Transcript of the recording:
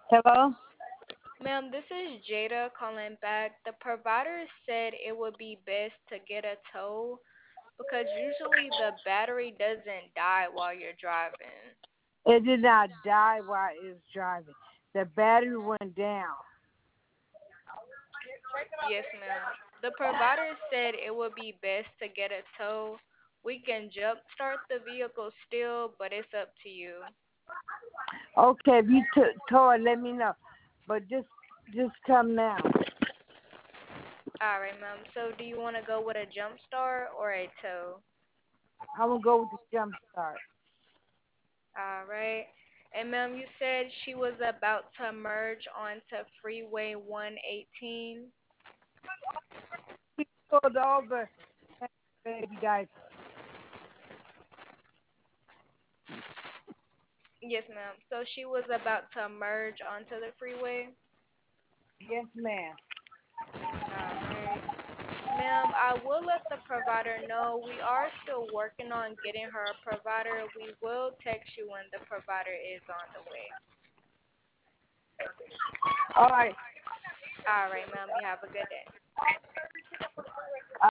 Hello? Ma'am, this is Jada calling back. The provider said it would be best to get a tow because usually the battery doesn't die while you're driving. It did not die while it was driving. The battery went down. Yes, ma'am. The provider said it would be best to get a tow. We can jump start the vehicle still, but it's up to you. Okay, if you tow it, let me know. But just come now. All right, ma'am. So do you want to go with a jump start or a tow? I'm gonna go with the jump start. All right. And ma'am, you said she was about to merge onto Freeway 118. She pulled over, baby diaper. Yes, ma'am. So she was about to merge onto the freeway. Yes, ma'am. All right. Ma'am, I will let the provider know we are still working on getting her a provider. We will text you when the provider is on the way. All right. All right, ma'am. You have a good day.